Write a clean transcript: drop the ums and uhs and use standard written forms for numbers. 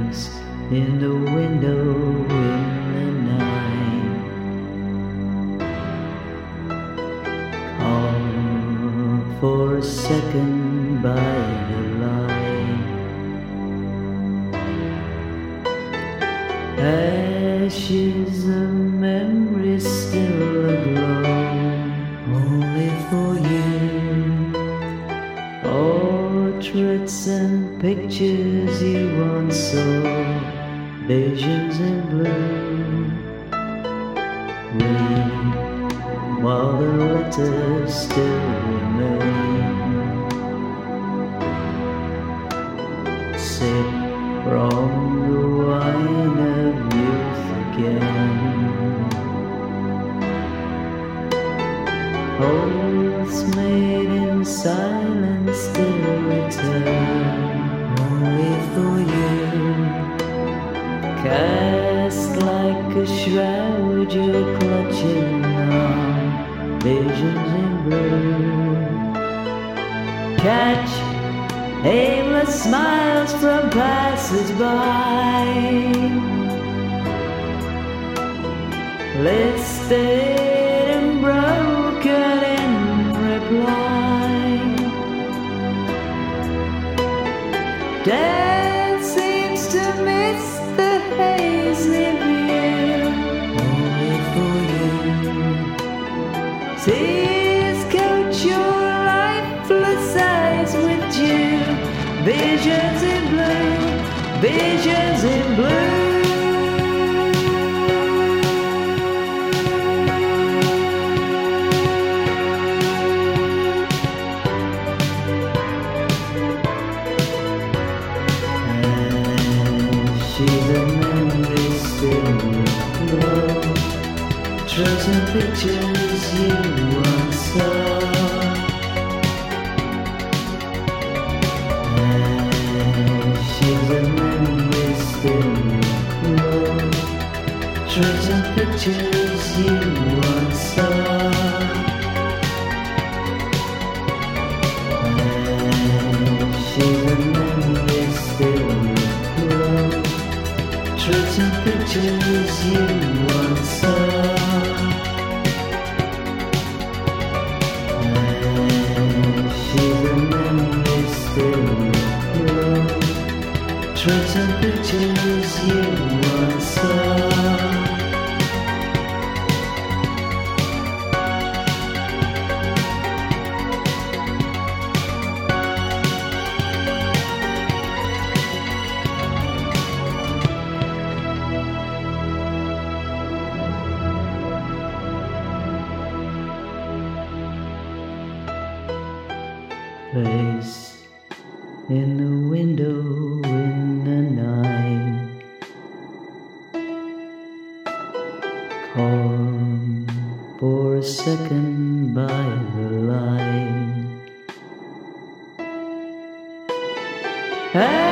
Place in the window in the night. Call for a second by the light. Ashes of memory still aglow, only for you. Portraits and pictures you once saw, visions in blue. Read while the letters still remain. Sip from the wine of youth again. Oaths made in silence still return, only for you. Cast like a shroud you're clutching on, visions in blue. Catch aimless smiles from passers-by, listed and broken in reply. Death seems to miss the hazy view, only for you. Tears coat your lifeless eyes with dew, visions in blue, visions in blue. She's a memory still aglow, frozen pictures you once saw. She's a memory still aglow, frozen pictures you once saw. She's a memory still aglow, truths and pictures you once saw. She's a memory still aglow, truths and pictures you once saw. Place in the window in the night. Call for a second by the light.